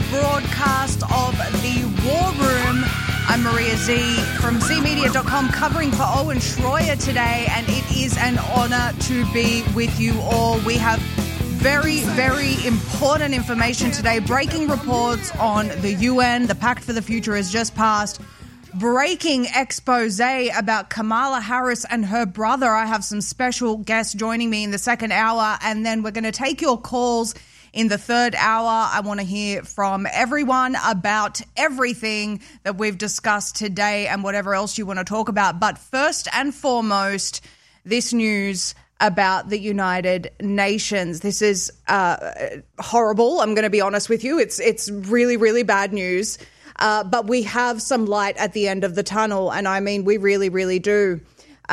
broadcast of the War Room. I'm Maria Z from zmedia.com, covering for Owen Schroyer today, and it is an honour to be with you all. We have very, very important information today. Breaking reports on the UN. The Pact for the Future has just passed. Breaking expose about Kamala Harris and her brother. I have some special guests joining me in the second hour, and then we're going to take your calls in the third hour. I want to hear from everyone about everything that we've discussed today and whatever else you want to talk about. But first and foremost, this news about the United Nations. This is horrible. I'm going to be honest with you. It's really, really bad news. But we have some light at the end of the tunnel, and I mean, we really, really do.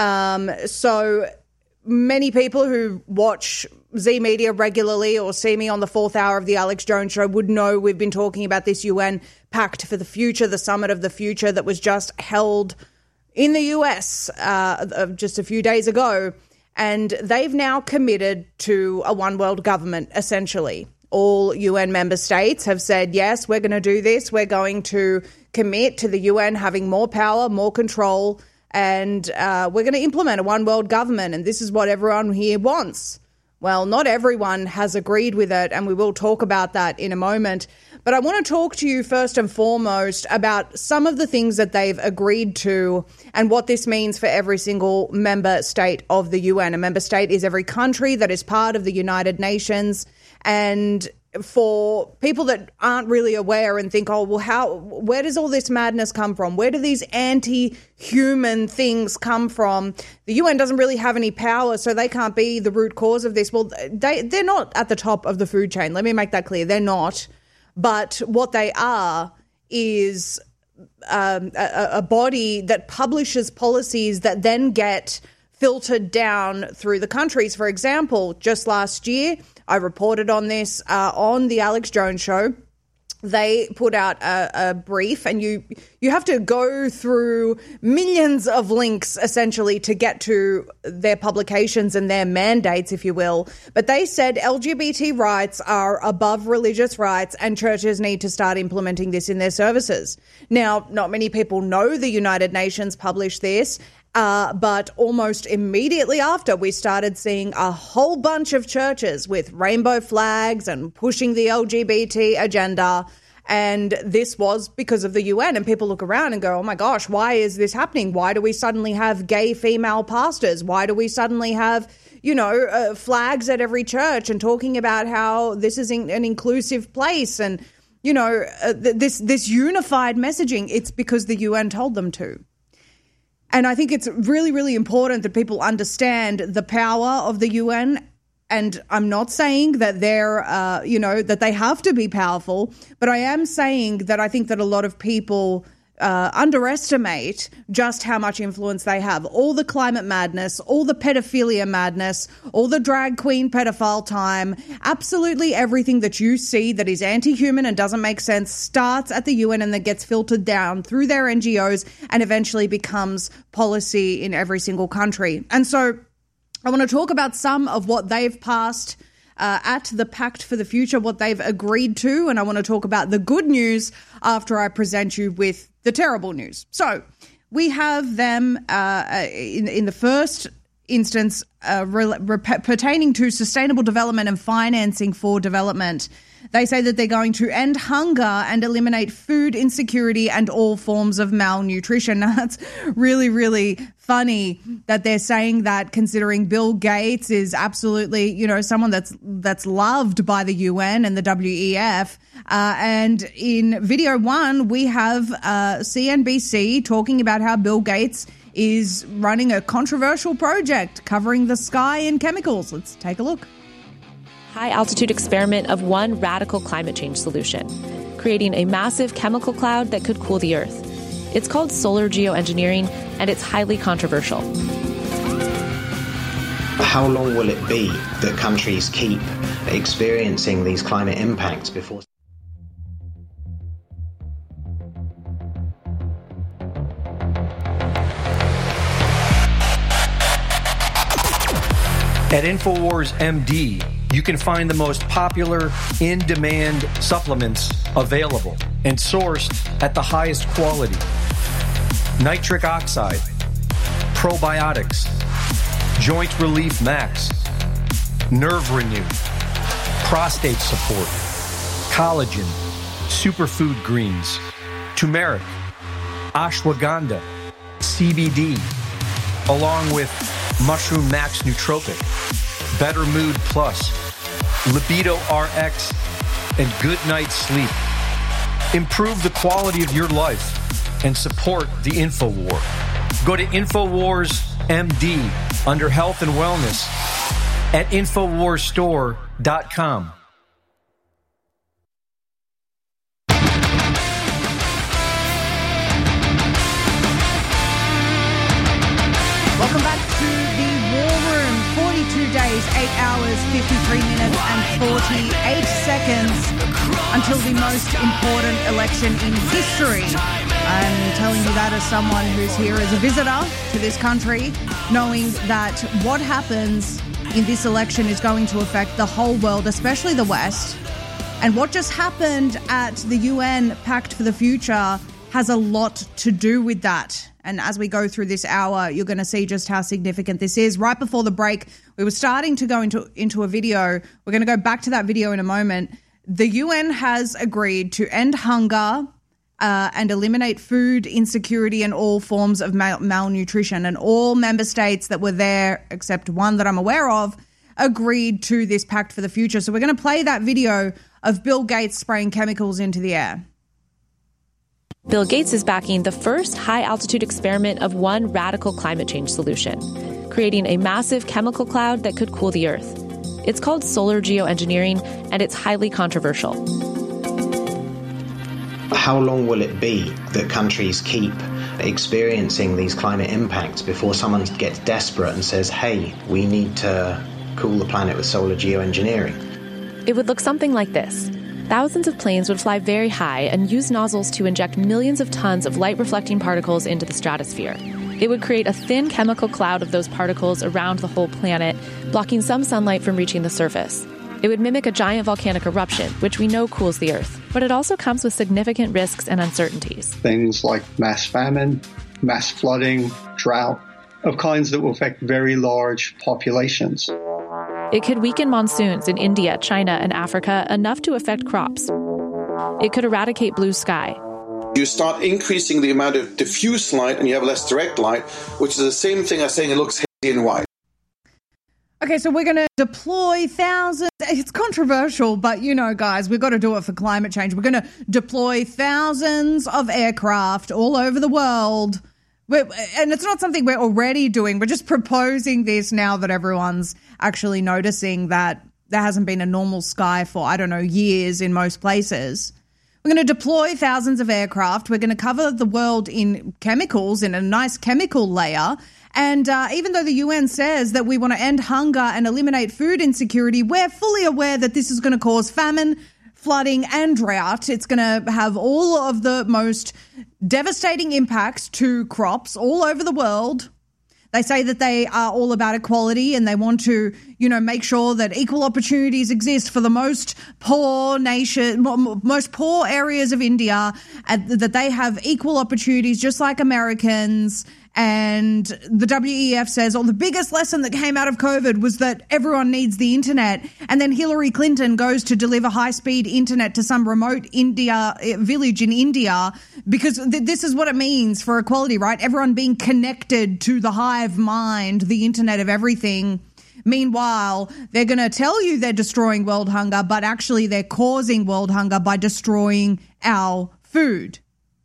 So many people who watch Z Media regularly or see me on the fourth hour of the Alex Jones Show would know we've been talking about this UN Pact for the Future, the Summit of the Future that was just held in the US just a few days ago. And they've now committed to a one world government, essentially. All UN member states have said, yes, we're going to do this. We're going to commit to the UN having more power, more control, and we're going to implement a one world government. And this is what everyone here wants. Well, not everyone has agreed with it, and we will talk about that in a moment. But I want to talk to you first and foremost about some of the things that they've agreed to and what this means for every single member state of the UN. A member state is every country that is part of the United Nations. And for people that aren't really aware and think, oh, well, where does all this madness come from? Where do these anti-human things come from? The UN doesn't really have any power, so they can't be the root cause of this. Well, they're not at the top of the food chain. Let me make that clear. They're not. But what they are is a body that publishes policies that then get filtered down through the countries. For example, just last year, I reported on this on the Alex Jones Show. They put out a brief, and you have to go through millions of links, essentially, to get to their publications and their mandates, if you will. But they said LGBT rights are above religious rights, and churches need to start implementing this in their services. Now, not many people know the United Nations published this, but almost immediately after, we started seeing a whole bunch of churches with rainbow flags and pushing the LGBT agenda. And this was because of the UN. And people look around and go, oh my gosh, why is this happening? Why do we suddenly have gay female pastors? Why do we suddenly have, flags at every church and talking about how this is an inclusive place and, this unified messaging? It's because the UN told them to. And I think it's really, really important that people understand the power of the UN. And I'm not saying that they're, that they have to be powerful, but I am saying that I think that a lot of people underestimate just how much influence they have. All the climate madness, all the pedophilia madness, all the drag queen pedophile time, absolutely everything that you see that is anti-human and doesn't make sense starts at the UN and then gets filtered down through their NGOs and eventually becomes policy in every single country. And so I want to talk about some of what they've passed at the Pact for the Future, what they've agreed to, and I want to talk about the good news after I present you with the terrible news. So we have them in the first instance pertaining to sustainable development and financing for development. They say that they're going to end hunger and eliminate food insecurity and all forms of malnutrition. Now, that's really, really funny that they're saying that, considering Bill Gates is absolutely, someone that's loved by the UN and the WEF. And in video one, we have CNBC talking about how Bill Gates is running a controversial project covering the sky and chemicals. Let's take a look. High-altitude experiment of one radical climate change solution, creating a massive chemical cloud that could cool the Earth. It's called solar geoengineering, and it's highly controversial. How long will it be that countries keep experiencing these climate impacts before? At InfoWars MD, you can find the most popular in-demand supplements available and sourced at the highest quality. Nitric oxide, probiotics, joint relief max, nerve renew, prostate support, collagen, superfood greens, turmeric, ashwagandha, CBD, along with Mushroom Max Nootropic, Better Mood Plus, Libido RX, and Good Night Sleep. Improve the quality of your life and support the InfoWar. Go to InfoWars MD under Health and Wellness at InfoWarsStore.com. Welcome back to the War Room. 42 days, 8 hours, 53 minutes and 48 seconds until the most important election in history. I'm telling you that as someone who's here as a visitor to this country, knowing that what happens in this election is going to affect the whole world, especially the West. And what just happened at the UN Pact for the Future has a lot to do with that. And as we go through this hour, you're going to see just how significant this is. Right before the break, we were starting to go into a video. We're going to go back to that video in a moment. The UN has agreed to end hunger and eliminate food insecurity and all forms of malnutrition. And all member states that were there, except one that I'm aware of, agreed to this Pact for the Future. So we're going to play that video of Bill Gates spraying chemicals into the air. Bill Gates is backing the first high-altitude experiment of one radical climate change solution, creating a massive chemical cloud that could cool the Earth. It's called solar geoengineering, and it's highly controversial. How long will it be that countries keep experiencing these climate impacts before someone gets desperate and says, hey, we need to cool the planet with solar geoengineering? It would look something like this. Thousands of planes would fly very high and use nozzles to inject millions of tons of light-reflecting particles into the stratosphere. It would create a thin chemical cloud of those particles around the whole planet, blocking some sunlight from reaching the surface. It would mimic a giant volcanic eruption, which we know cools the Earth, but it also comes with significant risks and uncertainties. Things like mass famine, mass flooding, drought, of kinds that will affect very large populations. It could weaken monsoons in India, China, and Africa enough to affect crops. It could eradicate blue sky. You start increasing the amount of diffuse light and you have less direct light, which is the same thing as saying it looks hazy and white. Okay, so we're going to deploy thousands. It's controversial, but you know, guys, we've got to do it for climate change. We're going to deploy thousands of aircraft all over the world. And it's not something we're already doing. We're just proposing this now that everyone's actually noticing that there hasn't been a normal sky for, years in most places. We're going to deploy thousands of aircraft. We're going to cover the world in chemicals, in a nice chemical layer. And even though the UN says that we want to end hunger and eliminate food insecurity, we're fully aware that this is going to cause famine, flooding and drought. It's going to have all of the most devastating impacts to crops all over the world. They say that they are all about equality and they want to, make sure that equal opportunities exist for the most poor areas of India, and that they have equal opportunities just like Americans. And the WEF says, the biggest lesson that came out of COVID was that everyone needs the internet. And then Hillary Clinton goes to deliver high-speed internet to some remote village in India, because this is what it means for equality, right? Everyone being connected to the hive mind, the internet of everything. Meanwhile, they're going to tell you they're destroying world hunger, but actually they're causing world hunger by destroying our food,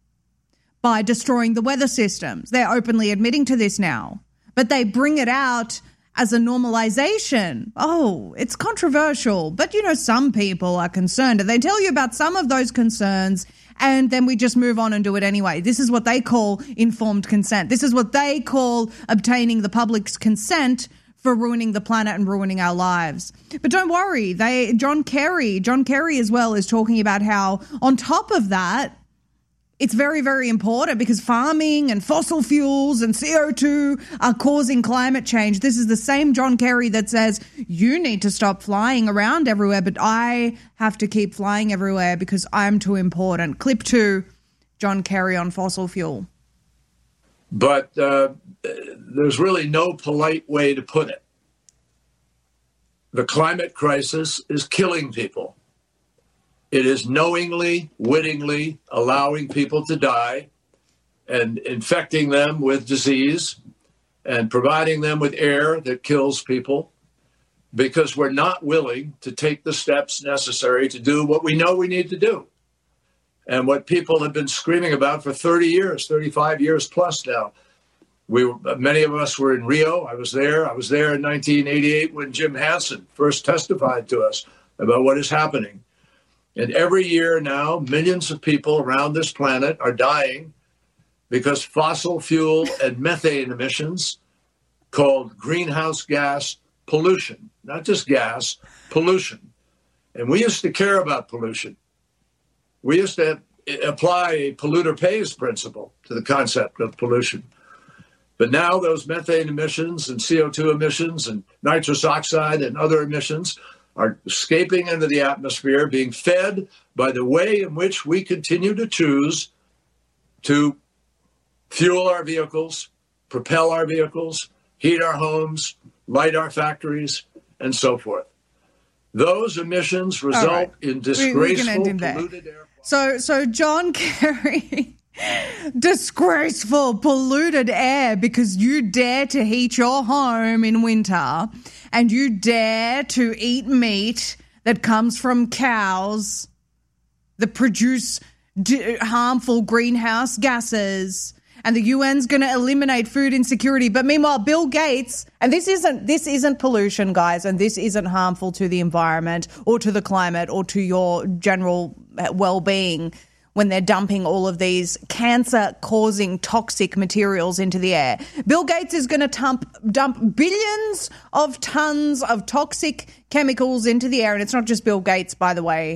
by destroying the weather systems. They're openly admitting to this now, but they bring it out as a normalization. Oh, it's controversial, but some people are concerned, and they tell you about some of those concerns, and then we just move on and do it anyway. This is what they call informed consent. This is what they call obtaining the public's consent for ruining the planet and ruining our lives. But don't worry, John Kerry as well is talking about how on top of that, It's very, very important because farming and fossil fuels and CO2 are causing climate change. This is the same John Kerry that says you need to stop flying around everywhere, but I have to keep flying everywhere because I'm too important. Clip 2, John Kerry on fossil fuel. But there's really no polite way to put it. The climate crisis is killing people. It is knowingly, wittingly allowing people to die and infecting them with disease and providing them with air that kills people because we're not willing to take the steps necessary to do what we know we need to do. And what people have been screaming about for 30 years, 35 years plus now. Many of us were in Rio. I was there in 1988 when Jim Hansen first testified to us about what is happening. And every year now, millions of people around this planet are dying because fossil fuel and methane emissions, called greenhouse gas pollution, not just gas, pollution. And we used to care about pollution. We used to apply a polluter pays principle to the concept of pollution. But now those methane emissions and CO2 emissions and nitrous oxide and other emissions are escaping into the atmosphere, being fed by the way in which we continue to choose to fuel our vehicles, propel our vehicles, heat our homes, light our factories, and so forth. Those emissions result in disgraceful polluted air. So John Kerry, disgraceful polluted air because you dare to heat your home in winter and you dare to eat meat that comes from cows that produce harmful greenhouse gases, and the UN's going to eliminate food insecurity. But meanwhile, Bill Gates, and this isn't pollution, guys, and this isn't harmful to the environment or to the climate or to your general well-being when they're dumping all of these cancer-causing toxic materials into the air. Bill Gates is going to dump billions of tons of toxic chemicals into the air. And it's not just Bill Gates, by the way.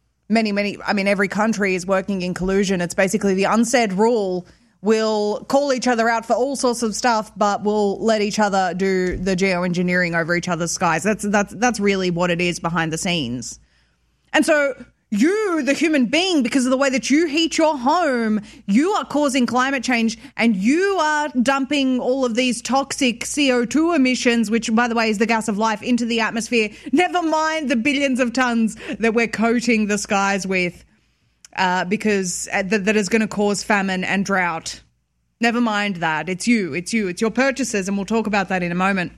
Every country is working in collusion. It's basically the unsaid rule. We'll call each other out for all sorts of stuff, but we'll let each other do the geoengineering over each other's skies. That's really what it is behind the scenes. And so you, the human being, because of the way that you heat your home, you are causing climate change and you are dumping all of these toxic CO2 emissions, which, by the way, is the gas of life, into the atmosphere. Never mind the billions of tons that we're coating the skies with because that is going to cause famine and drought. Never mind that. It's you. It's your purchases, and we'll talk about that in a moment.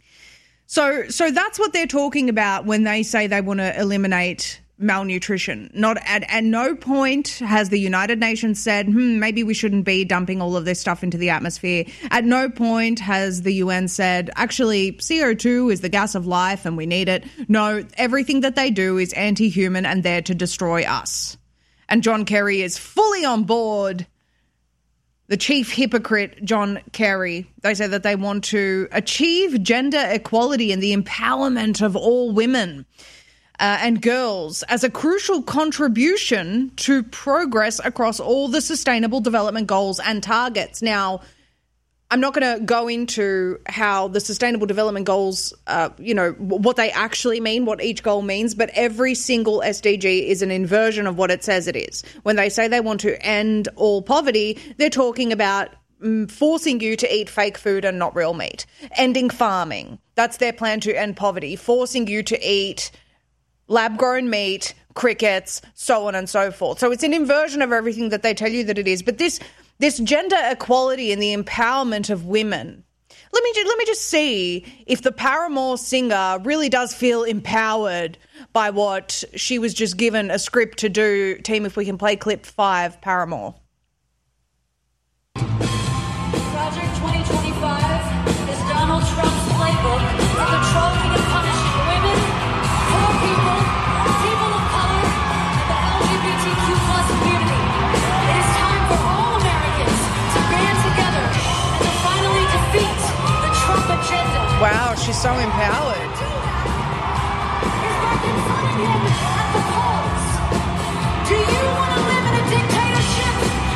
So that's what they're talking about when they say they want to eliminate malnutrition. Not at no point has the United Nations said, maybe we shouldn't be dumping all of this stuff into the atmosphere. At no point has the UN said, actually, CO2 is the gas of life and we need it. No, everything that they do is anti-human and there to destroy us. And John Kerry is fully on board. The chief hypocrite, John Kerry, they say that they want to achieve gender equality and the empowerment of all women and girls as a crucial contribution to progress across all the sustainable development goals and targets. Now, I'm not going to go into how the sustainable development goals, what they actually mean, what each goal means, but every single SDG is an inversion of what it says it is. When they say they want to end all poverty, they're talking about forcing you to eat fake food and not real meat. Ending farming. That's their plan to end poverty. Forcing you to eat lab-grown meat, crickets, so on and so forth. So it's an inversion of everything that they tell you that it is. But this gender equality and the empowerment of women, let me just see if the Paramore singer really does feel empowered by what she was just given a script to do. Team, if we can play clip 5, Paramore. Project 2025 is Donald Trump's playbook for controlling and punishing women, poor people, people of color, and the LGBTQ+ community. It is time for all Americans to band together and to finally defeat the Trump agenda. Wow, she's so empowered. Is by confronting him at the polls. Do you want to live in a dictatorship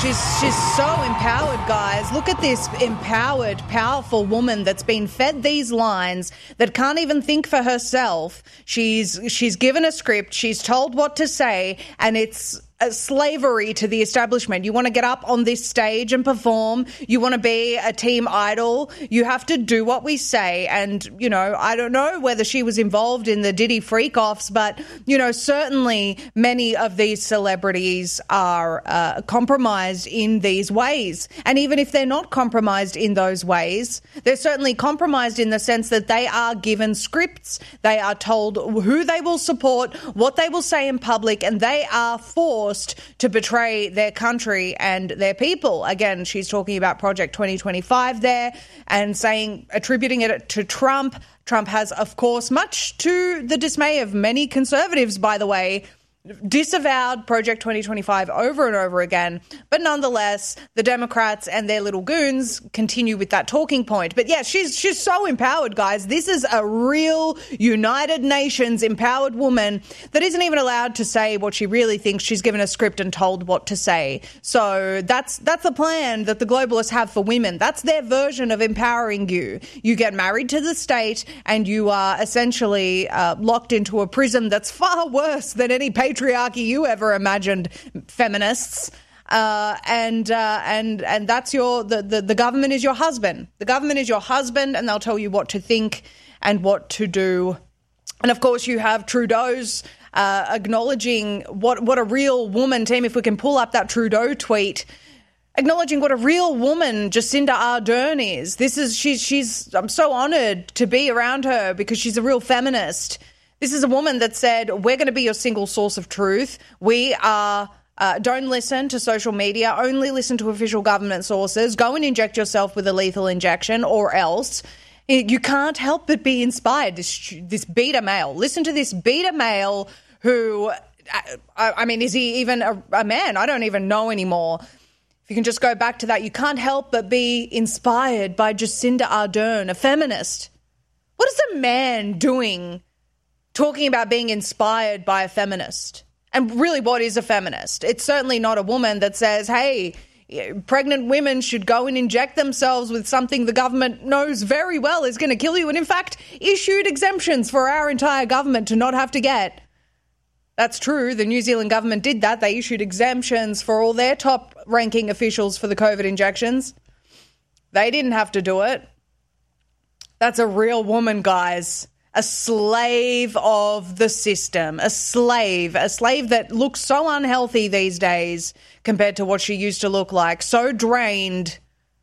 She's so empowered, guys. Look at this empowered, powerful woman that's been fed these lines, that can't even think for herself. She's given a script. She's told what to say, and it's slavery to the establishment. You want to get up on this stage and perform. You want to be a team idol. You have to do what we say. And, you know, I don't know whether she was involved in the Diddy freak-offs, but, you know, certainly many of these celebrities are compromised in these ways. And even if they're not compromised in those ways, they're certainly compromised in the sense that they are given scripts. They are told who they will support, what they will say in public, and they are forced to betray their country and their people. Again, she's talking about Project 2025 there and attributing it to Trump. Trump has, of course, much to the dismay of many conservatives, by the way, disavowed Project 2025 over and over again. But nonetheless, the Democrats and their little goons continue with that talking point. But yeah, she's so empowered, guys. This is a real United Nations empowered woman that isn't even allowed to say what she really thinks. She's given a script and told what to say. So that's the plan that the globalists have for women. That's their version of empowering you. You get married to the state and you are essentially locked into a prison that's far worse than any patriarchy you ever imagined, feminists. And that's the government is your husband. The government is your husband, and they'll tell you what to think and what to do. And of course, you have Trudeau's acknowledging what a real woman, team, if we can pull up that Trudeau tweet, acknowledging what a real woman Jacinda Ardern is. I'm so honoured to be around her because she's a real feminist. This is a woman that said, we're going to be your single source of truth. We are, don't listen to social media, only listen to official government sources. Go and inject yourself with a lethal injection or else. You can't help but be inspired, this beta male. Listen to this beta male who, I mean, is he even a man? I don't even know anymore. If you can just go back to that, you can't help but be inspired by Jacinda Ardern, a feminist. What is a man doing talking about being inspired by a feminist? And really, what is a feminist? It's certainly not a woman that says, hey, pregnant women should go and inject themselves with something the government knows very well is going to kill you, and in fact issued exemptions for our entire government to not have to get. That's true. The New Zealand government did that. They issued exemptions for all their top-ranking officials for the COVID injections. They didn't have to do it. That's a real woman, guys. A slave of the system, a slave that looks so unhealthy these days compared to what she used to look like, so drained.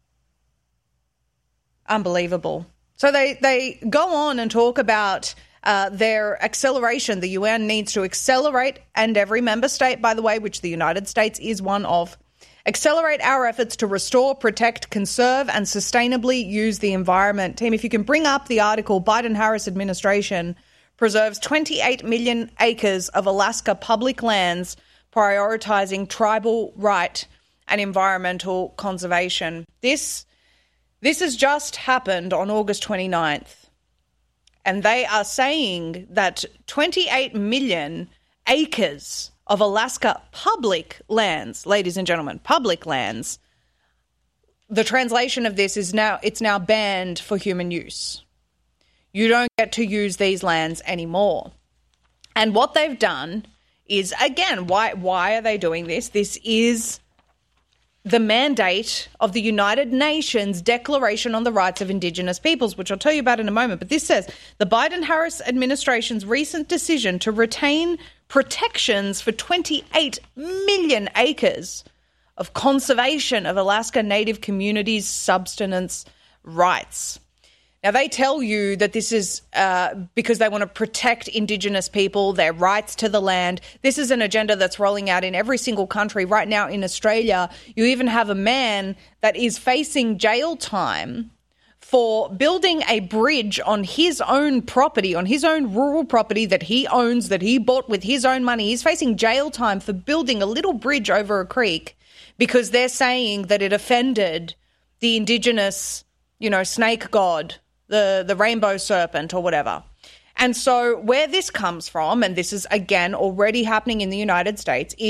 Unbelievable. So they go on and talk about their acceleration. The UN needs to accelerate, and every member state, by the way, which the United States is one of, accelerate our efforts to restore, protect, conserve, and sustainably use the environment. Team, if you can bring up the article, Biden-Harris administration preserves 28 million acres of Alaska public lands, prioritizing tribal right and environmental conservation. This has just happened on August 29th, and they are saying that 28 million acres of Alaska public lands, ladies and gentlemen, public lands. The translation of this is it's now banned for human use. You don't get to use these lands anymore. And what they've done is, again, why are they doing this? This is the mandate of the United Nations Declaration on the Rights of Indigenous Peoples, which I'll tell you about in a moment. But this says, the Biden-Harris administration's recent decision to retain protections for 28 million acres of conservation of Alaska Native communities' subsistence rights. Now, they tell you that this is because they want to protect Indigenous people, their rights to the land. This is an agenda that's rolling out in every single country. Right now in Australia, you even have a man that is facing jail time for building a bridge on his own property, on his own rural property that he owns, that he bought with his own money. He's facing jail time for building a little bridge over a creek because they're saying that it offended the Indigenous, snake god, the rainbow serpent or whatever. And so where this comes from, and this is, again, already happening in the United States, is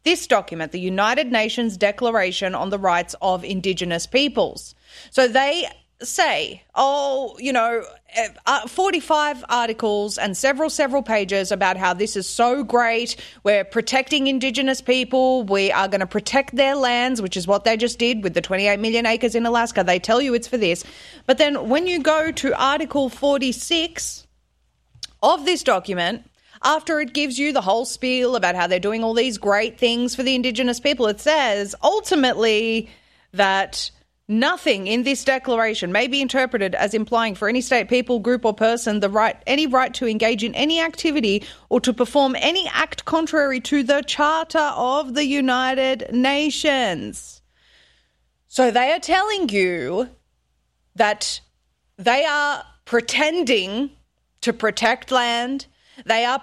this document, the United Nations Declaration on the Rights of Indigenous Peoples. So they say, 45 articles and several pages about how this is so great. We're protecting Indigenous people. We are going to protect their lands, which is what they just did with the 28 million acres in Alaska. They tell you it's for this. But then when you go to Article 46 of this document, after it gives you the whole spiel about how they're doing all these great things for the Indigenous people, it says ultimately that nothing in this declaration may be interpreted as implying for any state, people, group or person any right to engage in any activity or to perform any act contrary to the Charter of the United Nations. So they are telling you that they are pretending to protect land. They are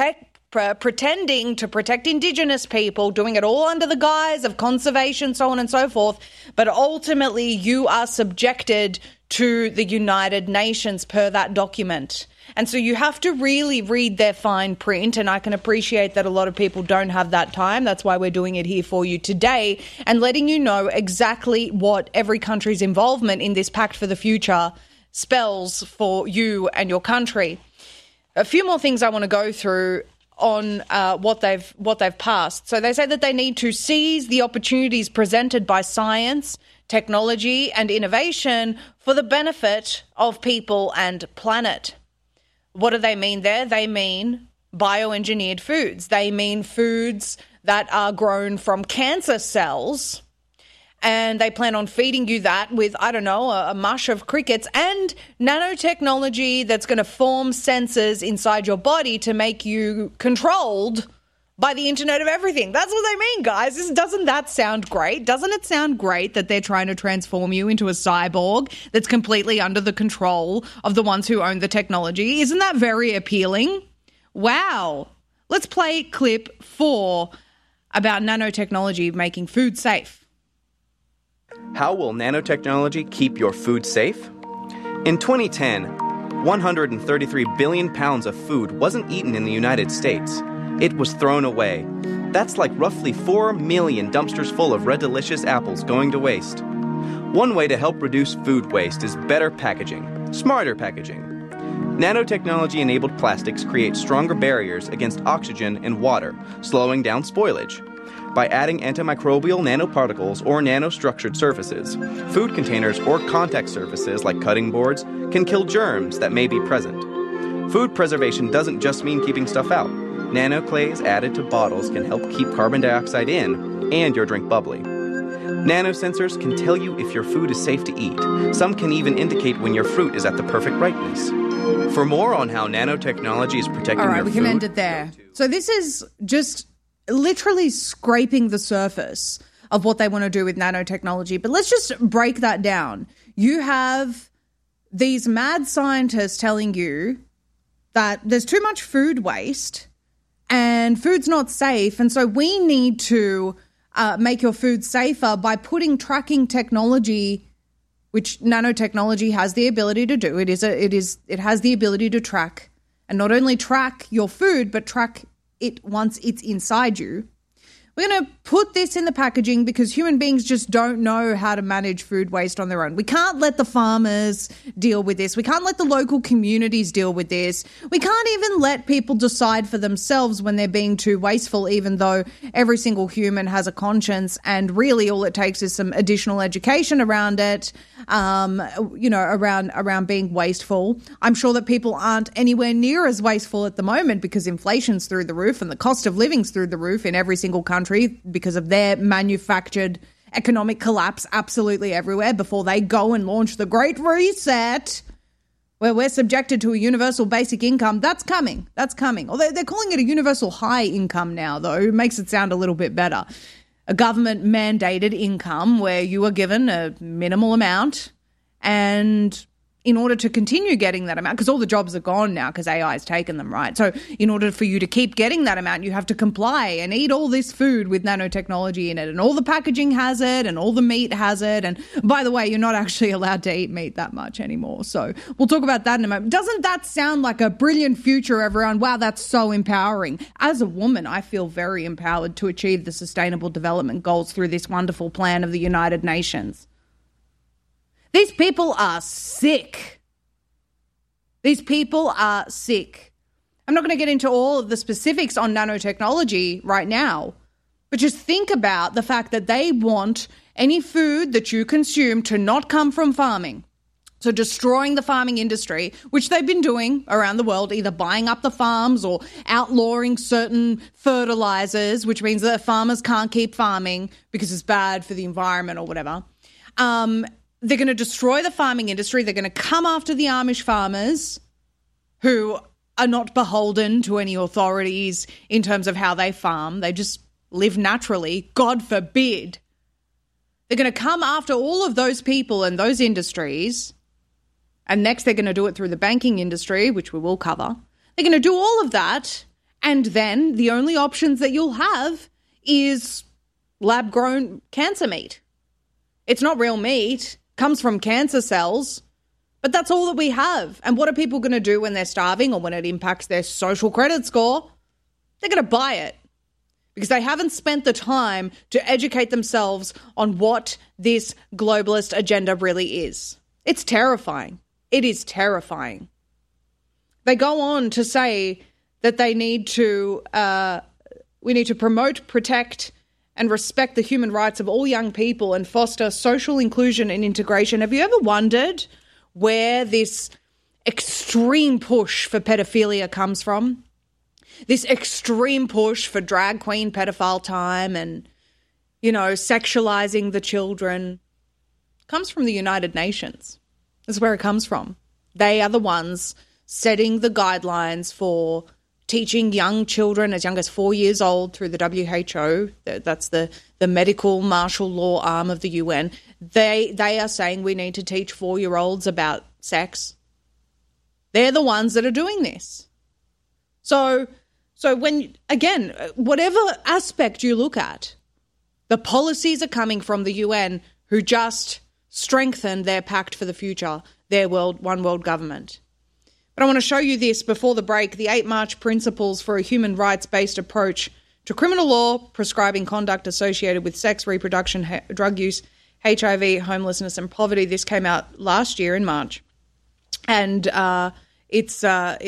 pretending to protect Indigenous people, doing it all under the guise of conservation, so on and so forth. But ultimately, you are subjected to the United Nations per that document. And so you have to really read their fine print, and I can appreciate that a lot of people don't have that time. That's why we're doing it here for you today and letting you know exactly what every country's involvement in this Pact for the Future spells for you and your country. A few more things I want to go through on what they've passed. So they say that they need to seize the opportunities presented by science, technology and innovation for the benefit of people and planet. What do they mean there? They mean bioengineered foods. They mean foods that are grown from cancer cells, and they plan on feeding you that with, a mush of crickets and nanotechnology that's going to form sensors inside your body to make you controlled by the Internet of Everything. That's what they mean, guys. Doesn't that sound great? Doesn't it sound great that they're trying to transform you into a cyborg that's completely under the control of the ones who own the technology? Isn't that very appealing? Wow. Let's play clip 4 about nanotechnology making food safe. How will nanotechnology keep your food safe? In 2010, 133 billion pounds of food wasn't eaten in the United States. It was thrown away. That's like roughly 4 million dumpsters full of Red Delicious apples going to waste. One way to help reduce food waste is better packaging, smarter packaging. Nanotechnology-enabled plastics create stronger barriers against oxygen and water, slowing down spoilage. By adding antimicrobial nanoparticles or nanostructured surfaces, food containers or contact surfaces like cutting boards can kill germs that may be present. Food preservation doesn't just mean keeping stuff out. Nanoclays added to bottles can help keep carbon dioxide in and your drink bubbly. Nanosensors can tell you if your food is safe to eat. Some can even indicate when your fruit is at the perfect ripeness. For more on how nanotechnology is protecting your food... All right, we can end it there. So this is just literally scraping the surface of what they want to do with nanotechnology. But let's just break that down. You have these mad scientists telling you that there's too much food waste and food's not safe. And so we need to make your food safer by putting tracking technology, which nanotechnology has the ability to do. It has the ability to track, and not only track your food, but track it once it's inside you. We're going to put this in the packaging because human beings just don't know how to manage food waste on their own. We can't let the farmers deal with this. We can't let the local communities deal with this. We can't even let people decide for themselves when they're being too wasteful, even though every single human has a conscience, and really all it takes is some additional education around it, around being wasteful. I'm sure that people aren't anywhere near as wasteful at the moment because inflation's through the roof and the cost of living's through the roof in every single country because of their manufactured economic collapse absolutely everywhere before they go and launch the Great Reset, where we're subjected to a universal basic income. That's coming. Although they're calling it a universal high income now, though. It makes it sound a little bit better. A government-mandated income where you are given a minimal amount, and in order to continue getting that amount, because all the jobs are gone now because AI has taken them, right? So in order for you to keep getting that amount, you have to comply and eat all this food with nanotechnology in it, and all the packaging has it and all the meat has it. And by the way, you're not actually allowed to eat meat that much anymore. So we'll talk about that in a moment. Doesn't that sound like a brilliant future, everyone? Wow, that's so empowering. As a woman, I feel very empowered to achieve the Sustainable Development Goals through this wonderful plan of the United Nations. These people are sick. These people are sick. I'm not going to get into all of the specifics on nanotechnology right now, but just think about the fact that they want any food that you consume to not come from farming. So destroying the farming industry, which they've been doing around the world, either buying up the farms or outlawing certain fertilizers, which means that farmers can't keep farming because it's bad for the environment or whatever. They're going to destroy the farming industry. They're going to come after the Amish farmers who are not beholden to any authorities in terms of how they farm. They just live naturally. God forbid. They're going to come after all of those people and those industries. And next they're going to do it through the banking industry, which we will cover. They're going to do all of that. And then the only options that you'll have is lab-grown cancer meat. It's not real meat. Comes from cancer cells, but that's all that we have. And what are people going to do when they're starving or when it impacts their social credit score? They're going to buy it because they haven't spent the time to educate themselves on what this globalist agenda really is. It's terrifying. It is terrifying. They go on to say that they need to, we need to promote, protect, and respect the human rights of all young people and foster social inclusion and integration. Have you ever wondered where this extreme push for pedophilia comes from? This extreme push for drag queen pedophile time and, you know, sexualizing the children comes from the United Nations. That's where it comes from. They are the ones setting the guidelines for teaching young children as young as 4 years old through the WHO, that's the medical martial law arm of the UN. They are saying we need to teach 4-year-olds about sex. They're the ones that are doing this. So when, again, whatever aspect you look at, the policies are coming from the UN, who just strengthened their pact for the future, their one world government. But I want to show you this before the break, the 8 March Principles for a Human Rights-Based Approach to Criminal Law, Prescribing Conduct Associated with Sex, Reproduction, Drug Use, HIV, Homelessness and Poverty. This came out last year in March. And it's the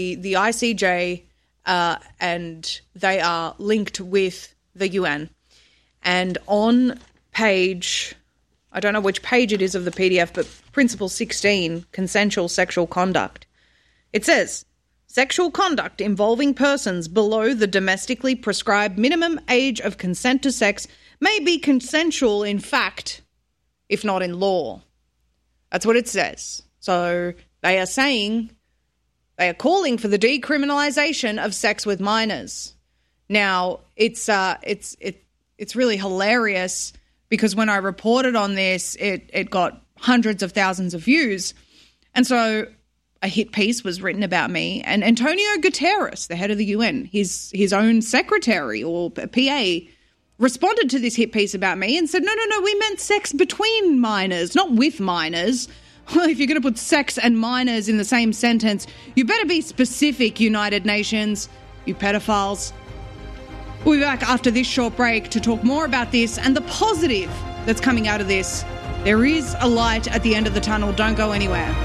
ICJ, and they are linked with the UN. And on page, I don't know which page it is of the PDF, but Principle 16, Consensual Sexual Conduct. It says, sexual conduct involving persons below the domestically prescribed minimum age of consent to sex may be consensual in fact, if not in law. That's what it says. So they are saying, they are calling for the decriminalisation of sex with minors. Now, it's really hilarious because when I reported on this, it got hundreds of thousands of views. And so a hit piece was written about me, and Antonio Guterres, the head of the UN, his own secretary or PA, responded to this hit piece about me and said, no, we meant sex between minors, not with minors. Well, if you're going to put sex and minors in the same sentence, you better be specific, United Nations, you pedophiles. We'll be back after this short break to talk more about this and the positive that's coming out of this. There is a light at the end of the tunnel. Don't go anywhere.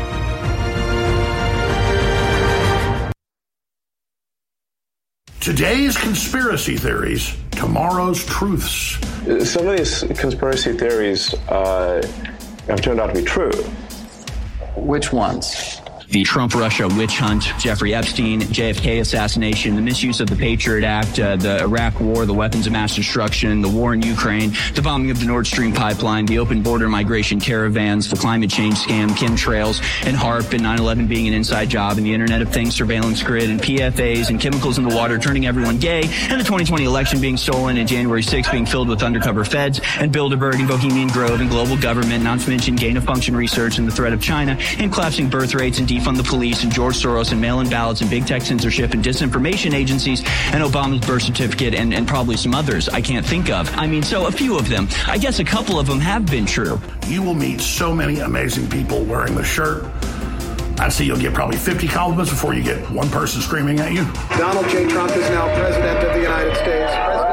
Today's conspiracy theories, tomorrow's truths. Some of these conspiracy theories have turned out to be true. Which ones? the Trump-Russia witch hunt, Jeffrey Epstein, JFK assassination, the misuse of the Patriot Act, the Iraq War, the weapons of mass destruction, the war in Ukraine, the bombing of the Nord Stream pipeline, the open border migration caravans, the climate change scam, chemtrails, and HARP, and 9/11 being an inside job, and the Internet of Things surveillance grid, and PFAs, and chemicals in the water turning everyone gay, and the 2020 election being stolen, and January 6th being filled with undercover feds, and Bilderberg, and Bohemian Grove, and global government, not to mention gain-of-function research, and the threat of China, and collapsing birth rates, and defund the police, and George Soros, and mail-in ballots, and big tech censorship, and disinformation agencies, and Obama's birth certificate, and probably some others I can't think of. I mean, so a few of them. I guess a couple of them have been true. You will meet so many amazing people wearing the shirt. I'd say you'll get probably 50 compliments before you get one person screaming at you. Donald J. Trump is now president of the United States.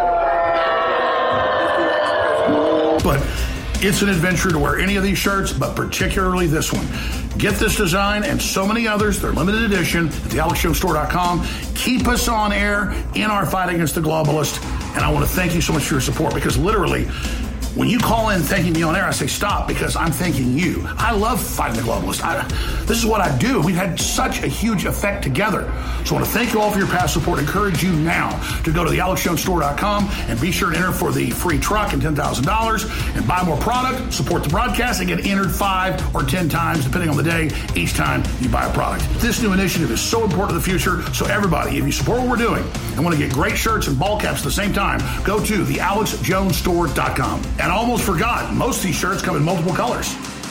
But it's an adventure to wear any of these shirts, but particularly this one. Get this design and so many others. They're limited edition at thealexjonesstore.com. Keep us on air in our fight against the globalist. And I want to thank you so much for your support, because literally, when you call in thanking me on air, I say stop, because I'm thanking you. I love fighting the globalist. This is what I do. We've had such a huge effect together. So I want to thank you all for your past support. Encourage you now to go to thealexjonesstore.com and be sure to enter for the free truck and $10,000 and buy more product, support the broadcast, and get entered 5 or 10 times, depending on the day, each time you buy a product. This new initiative is so important to the future. So everybody, if you support what we're doing and want to get great shirts and ball caps at the same time, go to thealexjonesstore.com. And I almost forgot, most of these shirts come in multiple colors.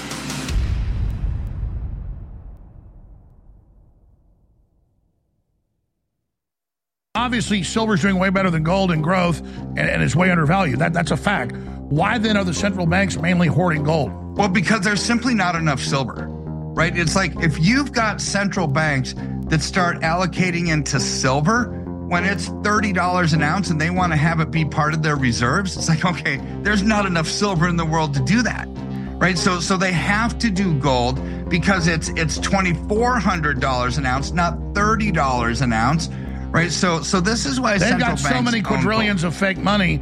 Obviously, silver's doing way better than gold in growth, and it's way undervalued. That's a fact. Why then are the central banks mainly hoarding gold? Well, because there's simply not enough silver, right? It's like if you've got central banks that start allocating into silver when it's $30 an ounce and they want to have it be part of their reserves, it's like, okay, there's not enough silver in the world to do that, right? So they have to do gold because it's $2,400 an ounce, not $30 an ounce, right? So this is why they've got so many quadrillions of fake money.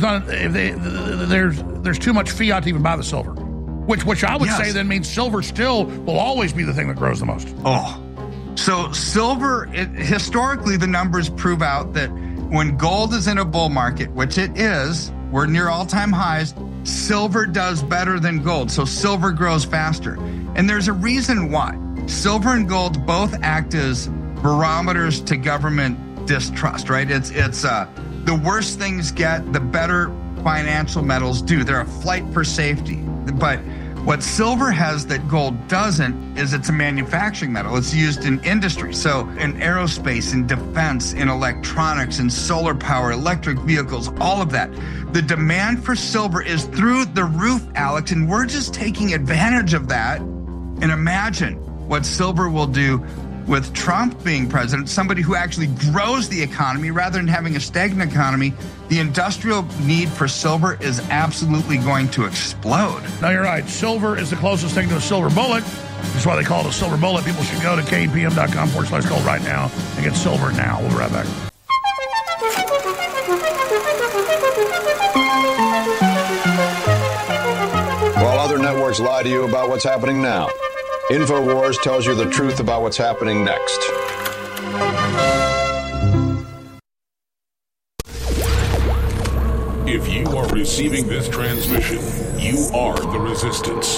There's too much fiat to even buy the silver, which I would say then means silver still will always be the thing that grows the most. Oh. So silver, historically, the numbers prove out that when gold is in a bull market, which it is, we're near all-time highs, silver does better than gold. So silver grows faster. And there's a reason why. Silver and gold both act as barometers to government distrust, right? It's the worse things get, the better financial metals do. They're a flight for safety. But what silver has that gold doesn't is it's a manufacturing metal. It's used in industry. So in aerospace, in defense, in electronics, in solar power, electric vehicles, all of that. The demand for silver is through the roof, Alex, and we're just taking advantage of that. And imagine what silver will do with Trump being president, somebody who actually grows the economy rather than having a stagnant economy. The industrial need for silver is absolutely going to explode. No, you're right. Silver is the closest thing to a silver bullet. That's why they call it a silver bullet. People should go to kpm.com/gold right now and get silver now. We'll be right back. While other networks lie to you about what's happening now, InfoWars tells you the truth about what's happening next. If you are receiving this transmission, you are the resistance.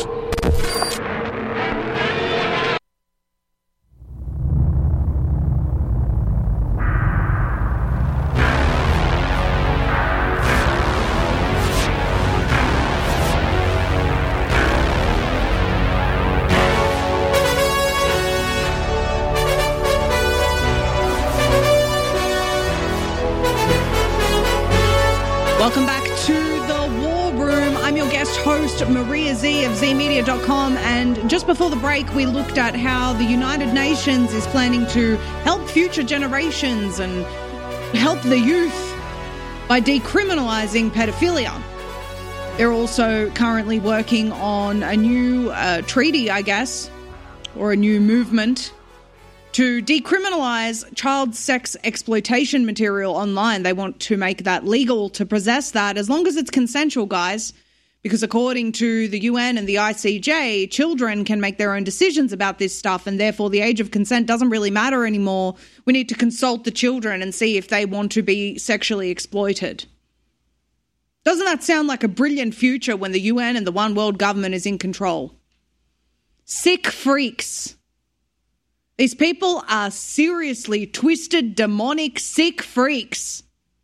Welcome back to the War Room. I'm your guest host, Maria Z of ZMedia.com. And just before the break, we looked at how the United Nations is planning to help future generations and help the youth by decriminalizing pedophilia. They're also currently working on a new treaty, I guess, or a new movement to decriminalize child sex exploitation material online. They want to make that legal to possess that as long as it's consensual, guys, Because according to the UN and the ICJ, children can make their own decisions about this stuff, and therefore the age of consent doesn't really matter anymore. We need to consult the children and see if they want to be sexually exploited. Doesn't that sound like a brilliant future when the UN and the one world government is in control? Sick freaks. These people are seriously twisted, demonic, sick freaks.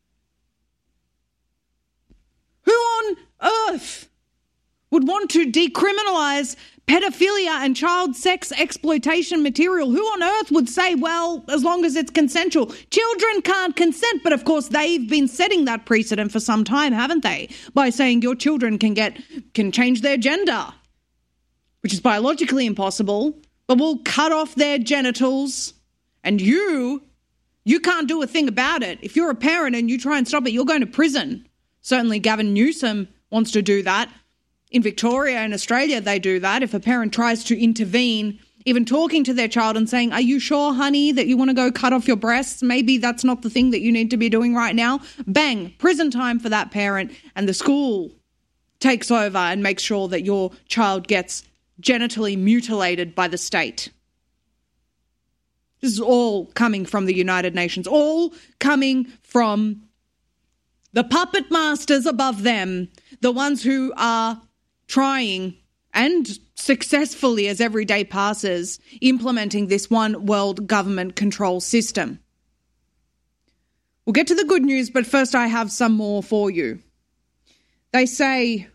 Who on earth would want to decriminalise pedophilia and child sex exploitation material? Who on earth would say, well, as long as it's consensual? Children can't consent, but of course they've been setting that precedent for some time, haven't they? By saying your children can change their gender, which is biologically impossible, but we'll cut off their genitals, and you can't do a thing about it. If you're a parent and you try and stop it, you're going to prison. Certainly Gavin Newsom wants to do that. In Victoria and Australia, they do that. If a parent tries to intervene, even talking to their child and saying, are you sure, honey, that you want to go cut off your breasts? Maybe that's not the thing that you need to be doing right now. Bang, prison time for that parent, and the school takes over and makes sure that your child gets genitally mutilated by the state. This is all coming from the United Nations, all coming from the puppet masters above them, the ones who are trying and successfully, as every day passes, implementing this one world government control system. We'll get to the good news, but first I have some more for you. They say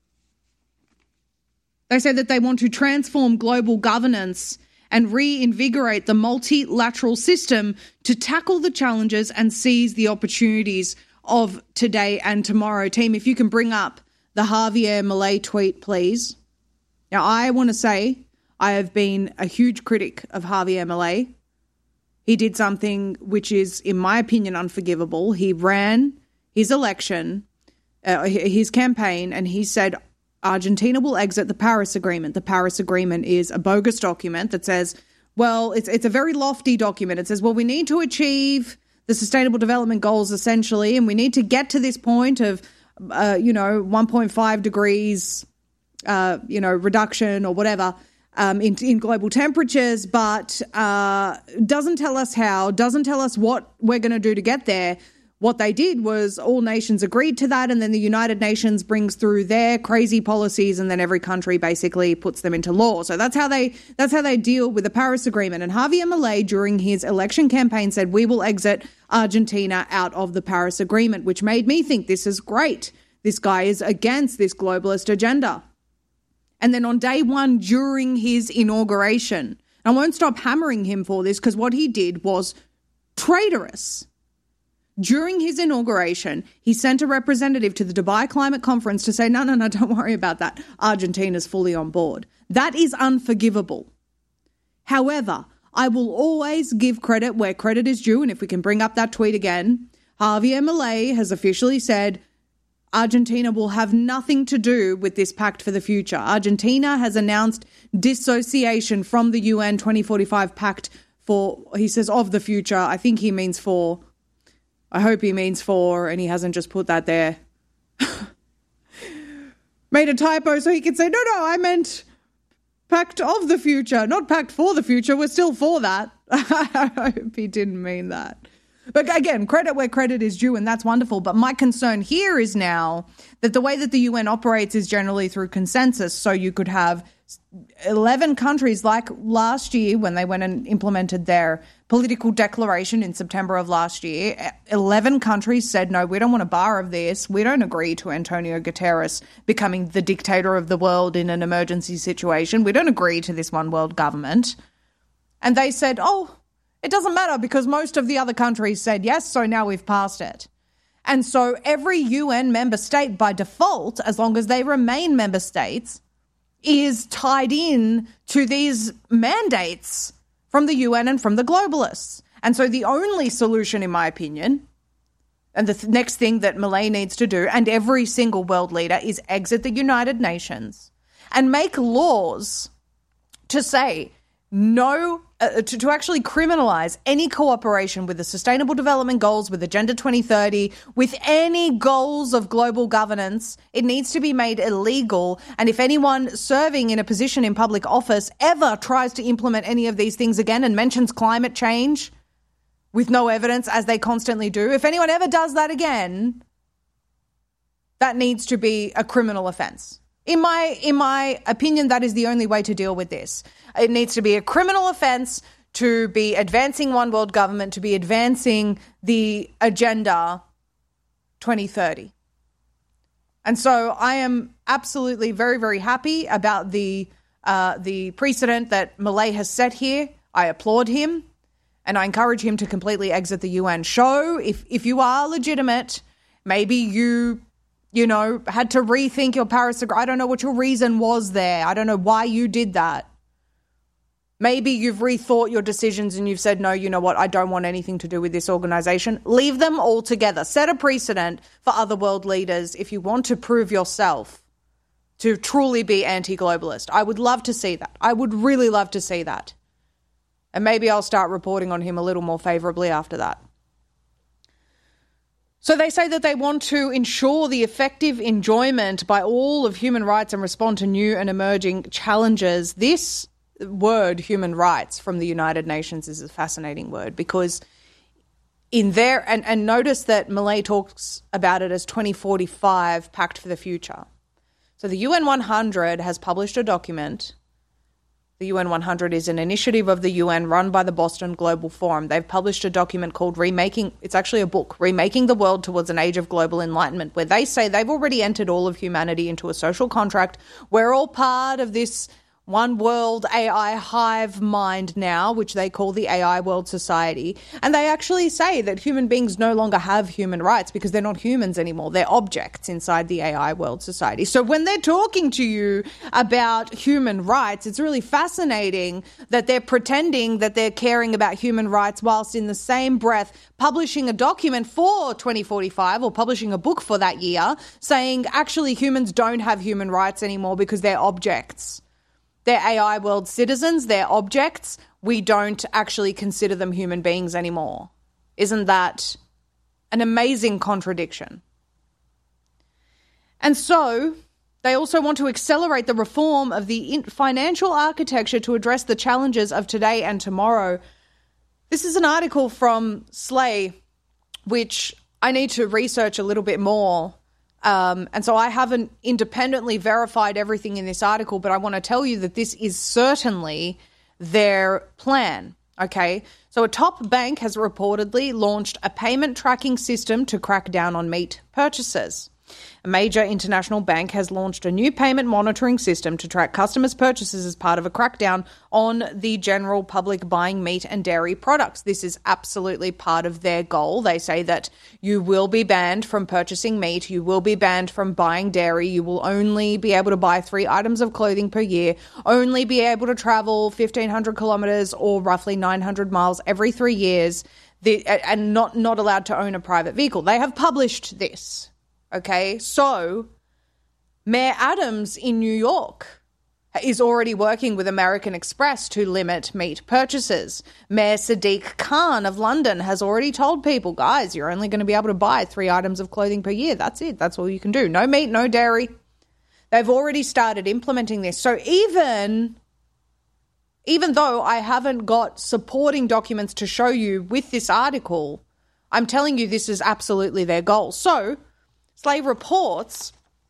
that they want to transform global governance and reinvigorate the multilateral system to tackle the challenges and seize the opportunities of today and tomorrow. Team, if you can bring up the Javier Milei tweet, please. Now, I want to say I have been a huge critic of Javier Milei. He did something which is, in my opinion, unforgivable. He ran his election, his campaign, and he said Argentina will exit the Paris Agreement. The Paris Agreement is a bogus document that says, well, it's a very lofty document. It says, well, we need to achieve the Sustainable Development Goals, essentially, and we need to get to this point of 1.5 degrees, reduction or whatever in global temperatures, but doesn't tell us how, doesn't tell us what we're going to do to get there. What they did was all nations agreed to that, and then the United Nations brings through their crazy policies, and then every country basically puts them into law. So that's how they deal with the Paris Agreement. And Javier Milei, during his election campaign, said, we will exit Argentina out of the Paris Agreement, which made me think this is great. This guy is against this globalist agenda. And then on day one during his inauguration, I won't stop hammering him for this because what he did was traitorous. During his inauguration, he sent a representative to the Dubai Climate Conference to say, no, don't worry about that. Argentina's fully on board. That is unforgivable. However, I will always give credit where credit is due, and if we can bring up that tweet again, Javier Milei has officially said Argentina will have nothing to do with this pact for the future. Argentina has announced dissociation from the UN 2045 pact for, he says, of the future. I think he means for. I hope he means for, and he hasn't just put that there. Made a typo so he could say, no, I meant pact of the future, not pact for the future. We're still for that. I hope he didn't mean that. But again, credit where credit is due, and that's wonderful. But my concern here is now that the way that the UN operates is generally through consensus. So you could have 11 countries, like last year when they went and implemented their political declaration in September of last year, 11 countries said, no, we don't want a bar of this. We don't agree to Antonio Guterres becoming the dictator of the world in an emergency situation. We don't agree to this one world government. And they said, oh, it doesn't matter because most of the other countries said yes, so now we've passed it. And so every UN member state by default, as long as they remain member states, is tied in to these mandates from the UN and from the globalists. And so the only solution, in my opinion, and the next thing that Milei needs to do, and every single world leader, is exit the United Nations and make laws to say to actually criminalize any cooperation with the Sustainable Development Goals, with Agenda 2030, with any goals of global governance. It needs to be made illegal. And if anyone serving in a position in public office ever tries to implement any of these things again and mentions climate change with no evidence, as they constantly do, if anyone ever does that again, that needs to be a criminal offence. In my opinion, that is the only way to deal with this. It needs to be a criminal offence to be advancing one world government, to be advancing the Agenda 2030. And so I am absolutely very, very happy about the precedent that Milei has set here. I applaud him, and I encourage him to completely exit the UN. Show if you are legitimate, maybe you had to rethink your Paris Agreement. I don't know what your reason was there. I don't know why you did that. Maybe you've rethought your decisions and you've said, no, you know what, I don't want anything to do with this organization. Leave them all together. Set a precedent for other world leaders if you want to prove yourself to truly be anti-globalist. I would love to see that. I would really love to see that. And maybe I'll start reporting on him a little more favorably after that. So they say that they want to ensure the effective enjoyment by all of human rights and respond to new and emerging challenges. This word, human rights, from the United Nations is a fascinating word, because in there, and notice that Milei talks about it as 2045 Pact for the Future. So the UN 100 has published a document. The UN 100 is an initiative of the UN run by the Boston Global Forum. They've published a document called it's actually a book, Remaking the World Towards an Age of Global Enlightenment, where they say they've already entered all of humanity into a social contract. We're all part of this one world AI hive mind now, which they call the AI World Society. And they actually say that human beings no longer have human rights because they're not humans anymore. They're objects inside the AI World Society. So when they're talking to you about human rights, it's really fascinating that they're pretending that they're caring about human rights whilst in the same breath publishing a document for 2045 or publishing a book for that year saying actually humans don't have human rights anymore because they're objects. They're AI world citizens, they're objects. We don't actually consider them human beings anymore. Isn't that an amazing contradiction? And so they also want to accelerate the reform of the financial architecture to address the challenges of today and tomorrow. This is an article from Slay, which I need to research a little bit more. And so I haven't independently verified everything in this article, but I want to tell you that this is certainly their plan, okay? So a top bank has reportedly launched a payment tracking system to crack down on meat purchases. A major international bank has launched a new payment monitoring system to track customers' purchases as part of a crackdown on the general public buying meat and dairy products. This is absolutely part of their goal. They say that you will be banned from purchasing meat, you will be banned from buying dairy, you will only be able to buy 3 items of clothing per year, only be able to travel 1,500 kilometres or roughly 900 miles every 3 years, and not allowed to own a private vehicle. They have published this. Okay, so Mayor Adams in New York is already working with American Express to limit meat purchases. Mayor Sadiq Khan of London has already told people, guys, you're only going to be able to buy 3 items of clothing per year. That's it. That's all you can do. No meat, no dairy. They've already started implementing this. So even though I haven't got supporting documents to show you with this article, I'm telling you this is absolutely their goal. So Slay reports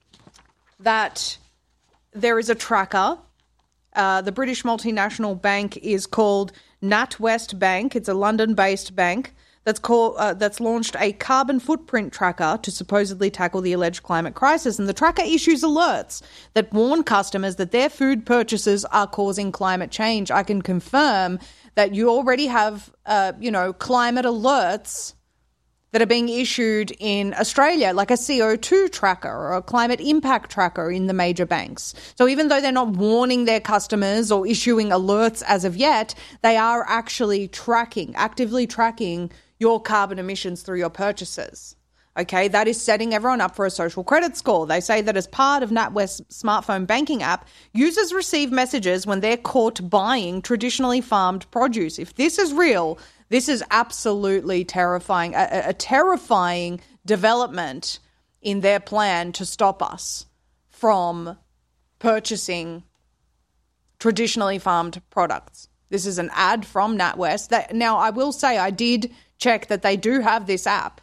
that there is a tracker. The British multinational bank is called NatWest Bank. It's a London-based bank that's launched a carbon footprint tracker to supposedly tackle the alleged climate crisis. And the tracker issues alerts that warn customers that their food purchases are causing climate change. I can confirm that you already have, climate alerts that are being issued in Australia, like a CO2 tracker or a climate impact tracker in the major banks. So even though they're not warning their customers or issuing alerts as of yet, they are actually actively tracking your carbon emissions through your purchases. Okay, that is setting everyone up for a social credit score. They say that as part of NatWest's smartphone banking app, users receive messages when they're caught buying traditionally farmed produce. If this is real, this is absolutely terrifying, a terrifying development in their plan to stop us from purchasing traditionally farmed products. This is an ad from NatWest. Now, I will say I did check that they do have this app.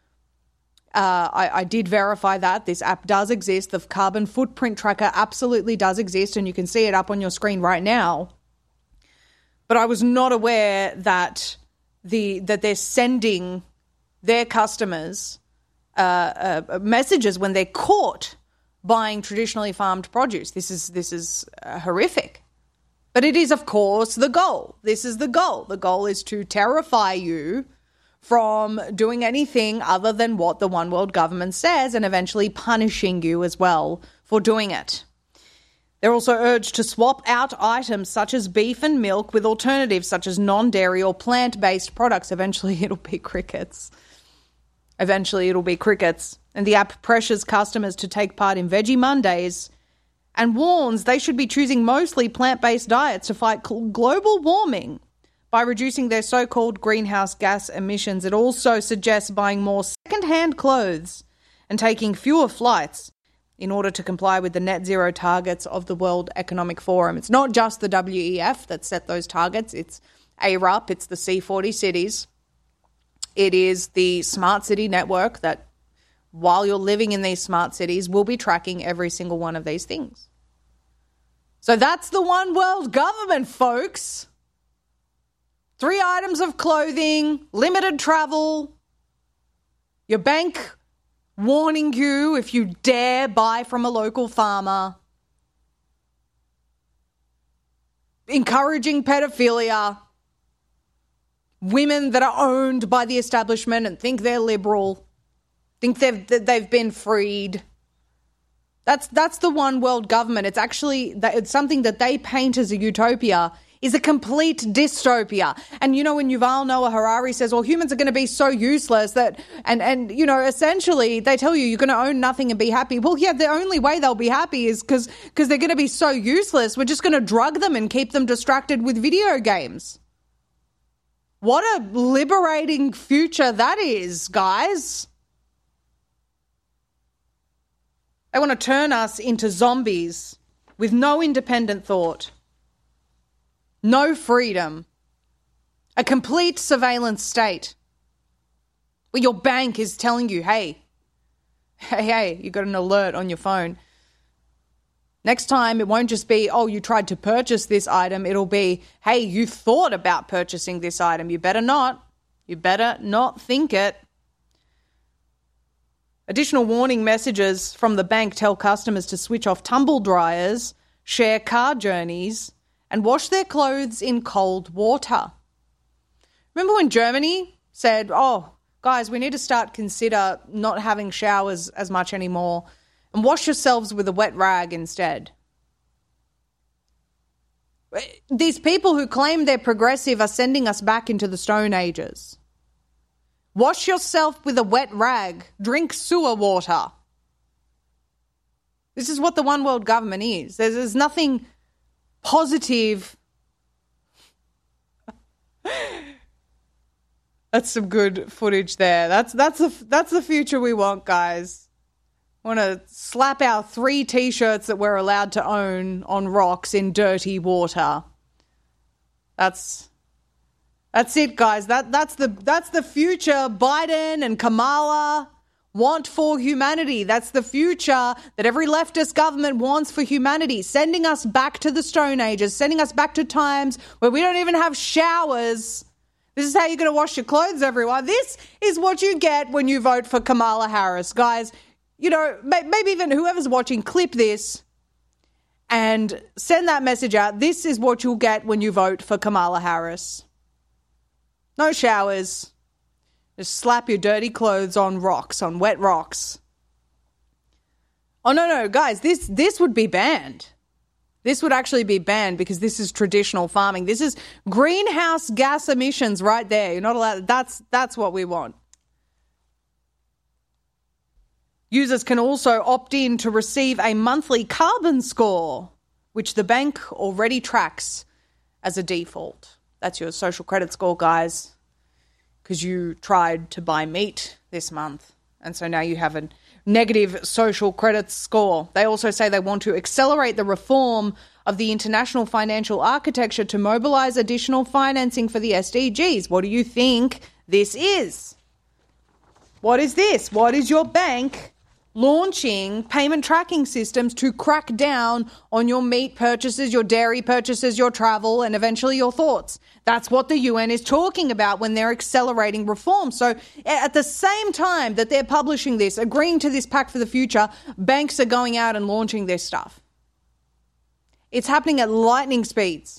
I did verify that. This app does exist. The carbon footprint tracker absolutely does exist, and you can see it up on your screen right now. But I was not aware that they're sending their customers messages when they're caught buying traditionally farmed produce. This is horrific. But it is, of course, the goal. This is the goal. The goal is to terrify you from doing anything other than what the One World government says, and eventually punishing you as well for doing it. They're also urged to swap out items such as beef and milk with alternatives such as non-dairy or plant-based products. Eventually it'll be crickets. And the app pressures customers to take part in Veggie Mondays and warns they should be choosing mostly plant-based diets to fight global warming by reducing their so-called greenhouse gas emissions. It also suggests buying more second-hand clothes and taking fewer flights in order to comply with the net zero targets of the World Economic Forum. It's not just the WEF that set those targets. It's ARUP, it's the C40 cities. It is the smart city network that, while you're living in these smart cities, will be tracking every single one of these things. So that's the One World government, folks. 3 items of clothing, limited travel, your bank warning you if you dare buy from a local farmer, encouraging pedophilia, women that are owned by the establishment and think they're liberal, think they've been freed. That's the One World government. It's actually it's something that they paint as a utopia is a complete dystopia. And, you know, when Yuval Noah Harari says, well, humans are going to be so useless that, and you know, essentially they tell you you're going to own nothing and be happy. Well, yeah, the only way they'll be happy is because they're going to be so useless. We're just going to drug them and keep them distracted with video games. What a liberating future that is, guys. They want to turn us into zombies with no independent thought. No freedom. A complete surveillance state where your bank is telling you, hey, you got an alert on your phone. Next time, it won't just be, oh, you tried to purchase this item. It'll be, hey, you thought about purchasing this item. You better not. You better not think it. Additional warning messages from the bank tell customers to switch off tumble dryers, share car journeys, and wash their clothes in cold water. Remember when Germany said, oh, guys, we need to consider not having showers as much anymore and wash yourselves with a wet rag instead? These people who claim they're progressive are sending us back into the Stone Ages. Wash yourself with a wet rag. Drink sewer water. This is what the One World government is. There's nothing positive. That's some good footage there. That's the future we want, guys. Want to slap our 3 T-shirts that we're allowed to own on rocks in dirty water. That's it, guys. That's the future Biden and Kamala want for humanity. That's the future that every leftist government wants for humanity, sending us back to the Stone Ages, sending us back to times where we don't even have showers. This is how you're going to wash your clothes, everyone. This is what you get when you vote for Kamala Harris. Guys, you know, maybe even whoever's watching, clip this and send that message out. This is what you'll get when you vote for Kamala Harris. No showers. Just slap your dirty clothes on rocks, on wet rocks. Oh, no, guys, this would be banned. This would actually be banned because this is traditional farming. This is greenhouse gas emissions right there. You're not allowed. That's what we want. Users can also opt in to receive a monthly carbon score, which the bank already tracks as a default. That's your social credit score, guys, because you tried to buy meat this month. And so now you have a negative social credit score. They also say they want to accelerate the reform of the international financial architecture to mobilize additional financing for the SDGs. What do you think this is? What is this? What is your bank launching payment tracking systems to crack down on your meat purchases, your dairy purchases, your travel, and eventually your thoughts? That's what the UN is talking about when they're accelerating reform. So at the same time that they're publishing this, agreeing to this Pact for the Future, banks are going out and launching this stuff. It's happening at lightning speeds.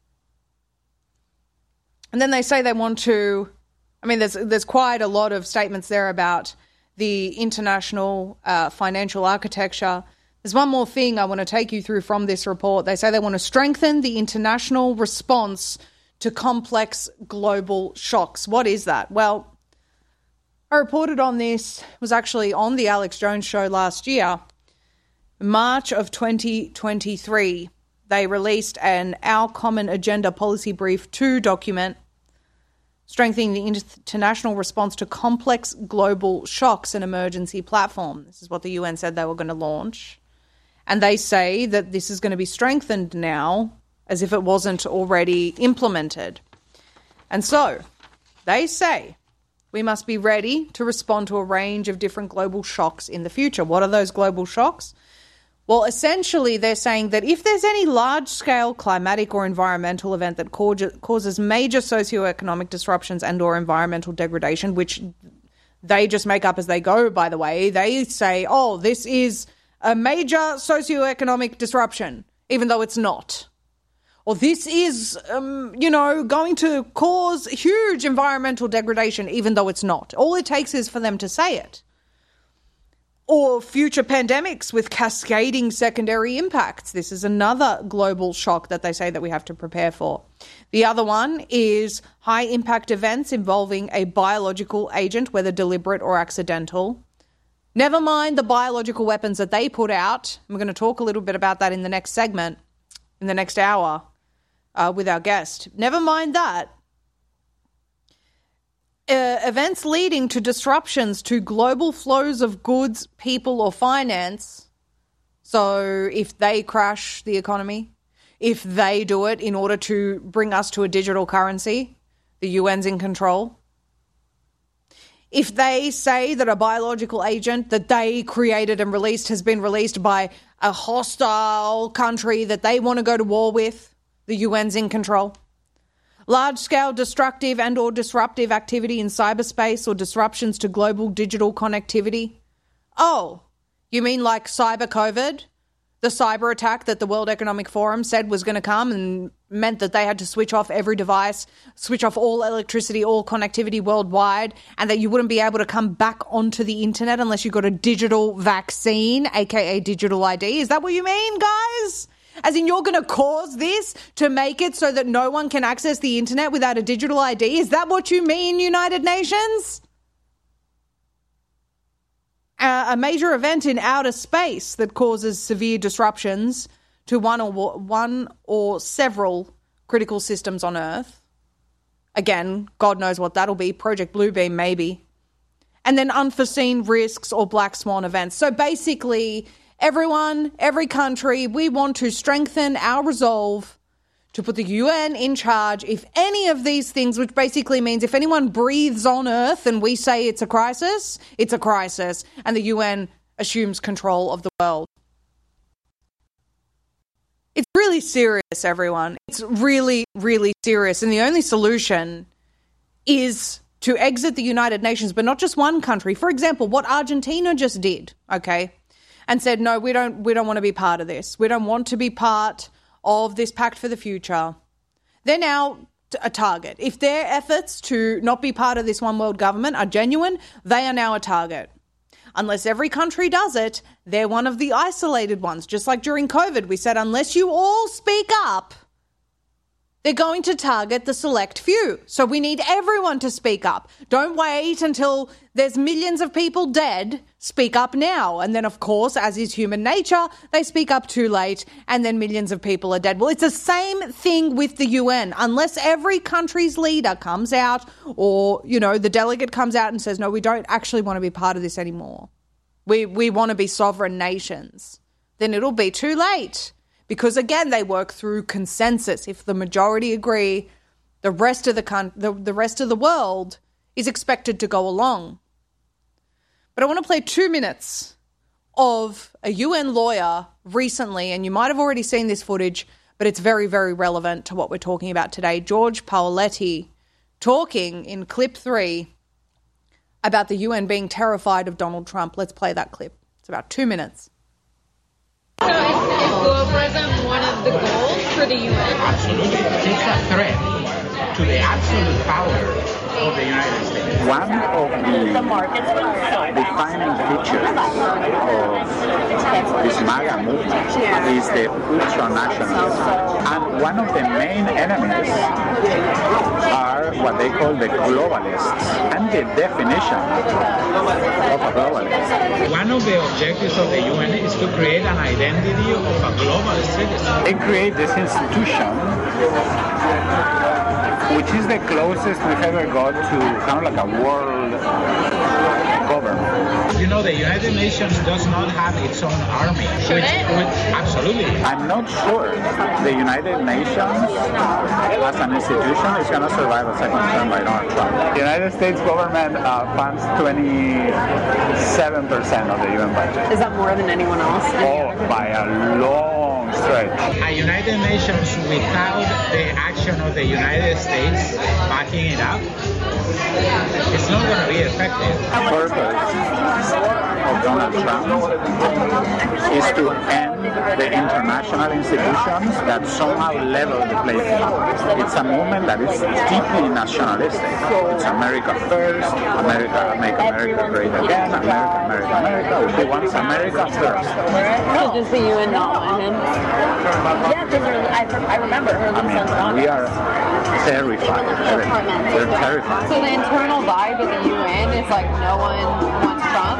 And then they say they want to, I mean, there's quite a lot of statements there about the international financial architecture. There's one more thing I want to take you through from this report. They say they want to strengthen the international response to complex global shocks. What is that? Well, I reported on this, was actually on the Alex Jones show last year. March of 2023, they released an Our Common Agenda Policy Brief 2 document strengthening the international response to complex global shocks and emergency platform. This is what the UN said they were going to launch. And they say that this is going to be strengthened now as if it wasn't already implemented. And so they say we must be ready to respond to a range of different global shocks in the future. What are those global shocks? Well, essentially, they're saying that if there's any large-scale climatic or environmental event that causes major socioeconomic disruptions and or environmental degradation, which they just make up as they go, by the way, they say, oh, this is a major socioeconomic disruption, even though it's not. Or this is, going to cause huge environmental degradation, even though it's not. All it takes is for them to say it. Or future pandemics with cascading secondary impacts. This is another global shock that they say that we have to prepare for. The other one is high-impact events involving a biological agent, whether deliberate or accidental. Never mind the biological weapons that they put out. We're going to talk a little bit about that in the next segment, in the next hour, with our guest. Never mind that. Events leading to disruptions to global flows of goods, people, or finance. So if they crash the economy, if they do it in order to bring us to a digital currency, the UN's in control. If they say that a biological agent that they created and released has been released by a hostile country that they want to go to war with, the UN's in control. Large-scale destructive and or disruptive activity in cyberspace or disruptions to global digital connectivity. Oh, you mean like cyber COVID? The cyber attack that the World Economic Forum said was going to come and meant that they had to switch off every device, switch off all electricity, all connectivity worldwide, and that you wouldn't be able to come back onto the internet unless you got a digital vaccine, aka digital ID. Is that what you mean, guys? As in, you're going to cause this to make it so that no one can access the internet without a digital ID? Is that what you mean, United Nations? A major event in outer space that causes severe disruptions to one or several critical systems on Earth. Again, God knows what that'll be. Project Bluebeam, maybe. And then unforeseen risks or black swan events. So basically, everyone, every country, we want to strengthen our resolve to put the UN in charge if any of these things, which basically means if anyone breathes on Earth and we say it's a crisis, and the UN assumes control of the world. It's really serious, everyone. It's really, really serious. And the only solution is to exit the United Nations, but not just one country. For example, what Argentina just did, okay? And said, no, we don't want to be part of this. We don't want to be part of this Pact for the Future. They're now a target. If their efforts to not be part of this one world government are genuine, they are now a target. Unless every country does it, they're one of the isolated ones. Just like during COVID, we said, unless you all speak up, They're going to target the select few. So we need everyone to speak up. Don't wait until there's millions of people dead. Speak up now. And then, of course, as is human nature, they speak up too late and then millions of people are dead. Well, it's the same thing with the UN. Unless every country's leader comes out or, the delegate comes out and says, no, we don't actually want to be part of this anymore. We want to be sovereign nations. Then it'll be too late. Because, again, they work through consensus. If the majority agree, the rest of the world is expected to go along. But I want to play 2 minutes of a UN lawyer recently, and you might have already seen this footage, but it's very, very relevant to what we're talking about today. George Paoletti talking in clip 3 about the UN being terrified of Donald Trump. Let's play that clip. It's about 2 minutes. So is globalism one of the goals for the UN? Absolutely. It's a threat to the absolute power of the United States. One of the defining features of this MAGA movement is the ultranationalism. And one of the main enemies are what they call the globalists, and the definition of a globalist. One of the objectives of the UN is to create an identity of a global citizen. They create this institution, which is the closest we've ever got to kind of like a world government. The United Nations does not have its own army. Absolutely. I'm not sure the United Nations as an institution is going to survive a second term by Donald Trump. The United States government funds 27% of the UN budget. Is that more than anyone else? Oh, by a long stretch. A United Nations without the action of the United States backing it up, it's not going to be effective. The purpose of Donald Trump is to end the international institutions that somehow level the playing field. It's a movement that is deeply nationalistic. It's America first, America, make America great again, America. He wants America first. So does the UN not want him? Yeah, because I remember her. We are terrified. They're terrified. So the internal vibe of the UN is like no one wants Trump?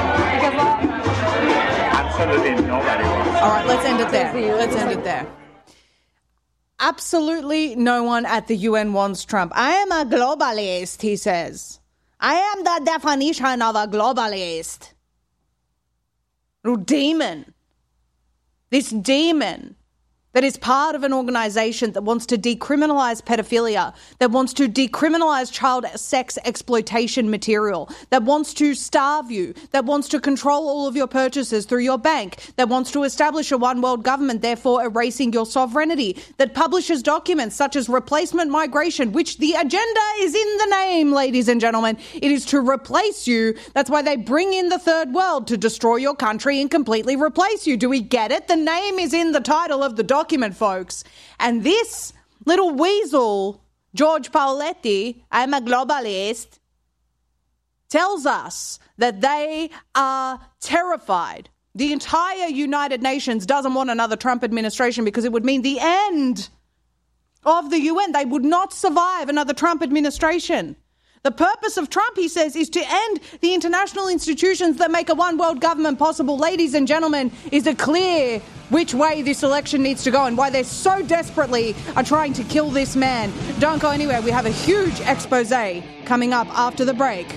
Absolutely nobody wants Trump. All right, let's end it there. Absolutely no one at the UN wants Trump. I am a globalist, he says. I am the definition of a globalist. Demon. This demon that is part of an organization that wants to decriminalize pedophilia, that wants to decriminalize child sex exploitation material, that wants to starve you, that wants to control all of your purchases through your bank, that wants to establish a one world government, therefore erasing your sovereignty, that publishes documents such as replacement migration, which the agenda is in the name, ladies and gentlemen. It is to replace you. That's why they bring in the third world, to destroy your country and completely replace you. Do we get it? The name is in the title of the document, folks. And this little weasel, George Paoletti, I'm a globalist, tells us that they are terrified. The entire United Nations doesn't want another Trump administration because it would mean the end of the UN. They would not survive another Trump administration. The purpose of Trump, he says, is to end the international institutions that make a one world government possible. Ladies and gentlemen, is it clear which way this election needs to go and why they so desperately are trying to kill this man? Don't go anywhere. We have a huge expose coming up after the break.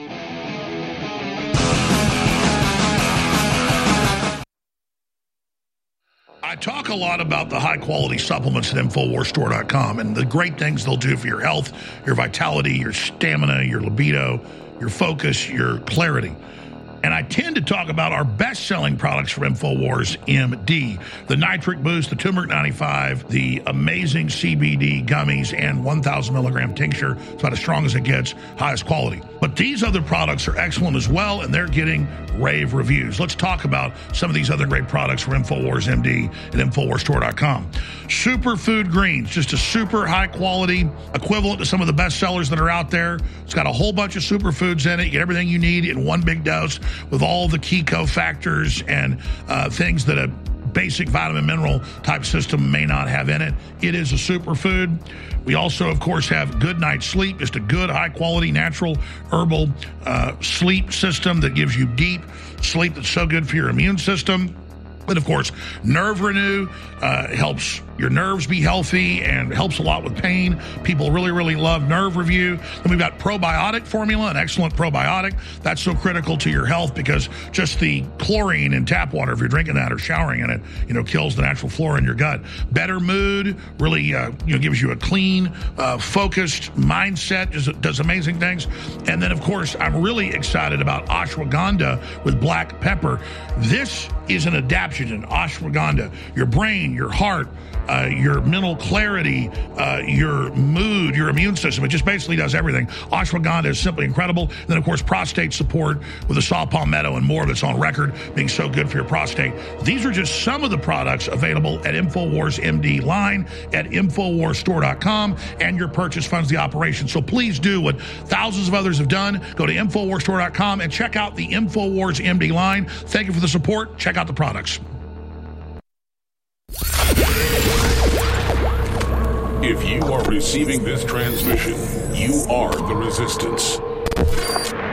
I talk a lot about the high-quality supplements at InfoWarsStore.com and the great things they'll do for your health, your vitality, your stamina, your libido, your focus, your clarity. And I tend to talk about our best-selling products from InfoWars MD, the Nitric Boost, the Turmeric 95, the amazing CBD gummies, and 1,000 milligram tincture. It's about as strong as it gets, highest quality. But these other products are excellent as well, and they're getting rave reviews. Let's talk about some of these other great products from InfoWars MD at InfoWarsStore.com. Superfood Greens, just a super high-quality equivalent to some of the best sellers that are out there. It's got a whole bunch of superfoods in it. You get everything you need in one big dose with all the key cofactors and things that a basic vitamin mineral type system may not have in it. It is a superfood. We also, of course, have Good Night Sleep, just a good, high-quality, natural, herbal sleep system that gives you deep sleep that's so good for your immune system. And, of course, Nerve Renew helps your nerves be healthy and helps a lot with pain. People really, really love Nerve Review. Then we've got Probiotic Formula, an excellent probiotic. That's so critical to your health because just the chlorine in tap water, if you're drinking that or showering in it, kills the natural flora in your gut. Better Mood really, gives you a clean, focused mindset, does amazing things. And then, of course, I'm really excited about ashwagandha with black pepper. This is an adaptogen, ashwagandha. Your brain, your heart, your mental clarity, your mood, your immune system. It just basically does everything. Ashwagandha is simply incredible. And then, of course, prostate support with the saw palmetto and more that's on record being so good for your prostate. These are just some of the products available at InfoWars MD line at InfoWarsStore.com, and your purchase funds the operation. So please do what thousands of others have done. Go to InfoWarsStore.com and check out the InfoWars MD line. Thank you for the support. Check out the products. If you are receiving this transmission, you are the Resistance.